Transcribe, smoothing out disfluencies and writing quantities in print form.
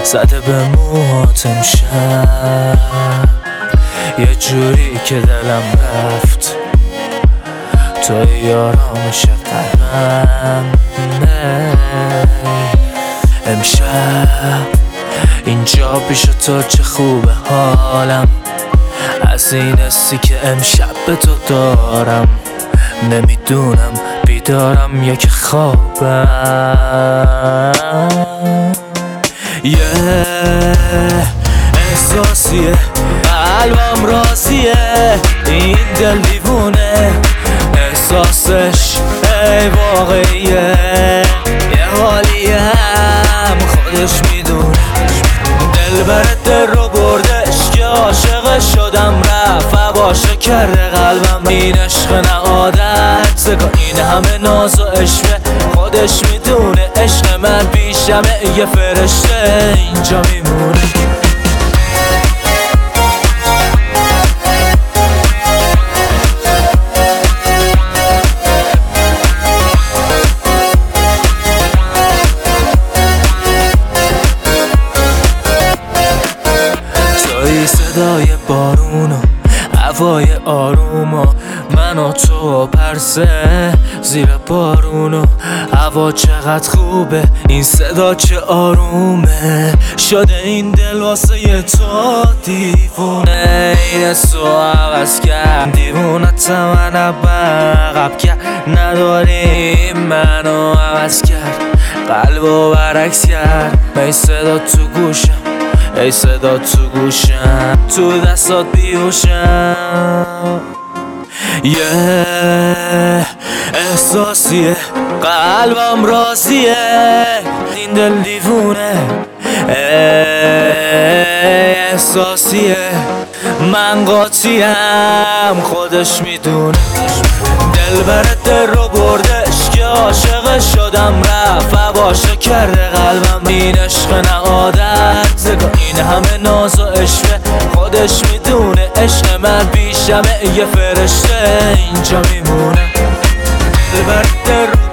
زده به موهات امشب، یه جوری که دلم رفت توی آرامش قلبم. امشب اینجا پیش تو چه خوبه حالم، از این حسی که امشب به تو دارم. نمیدونم بیدارم یا که خوابم. یه احساسیه قلبم راضیه، این دل دیوونه احساسش ای واقعیه. یه حالیه هم خودش میدونه، دل برد رو بردش که عاشق شدم، رفت هواشو کرده قلبم. این عشق نه عادت، این همه ناز و عشقه، خودش میدونه عشق من پیشمه، یه فرشته اینجا میمونه. صدای بارون و هوای آروم و من و تو پرسه زیر بارون و هوا چقدر خوبه، این صدا چه آرومه. شده این دل واسه تو دیوونه، این حسو عوض کرد دیوونت من عقب کرد. نداری منو عوض کرد، قلبو برعکس کرد. ای صدا تو گوشم، ای صدا تو گوشم، تو دستات بیهوشم. یه احساسیه قلبم راضیه، این دل دیوونه احساسیه. من قاطیم خودش میدونه، دل برد رو بردش که عاشق شدم، رفت هواشو کرده قلبم. این عشق نه عادت، این همه ناز و عشقه، خودش میدونه عشق من پیشمه، یه فرشته اینجا میمونه. دل برد رو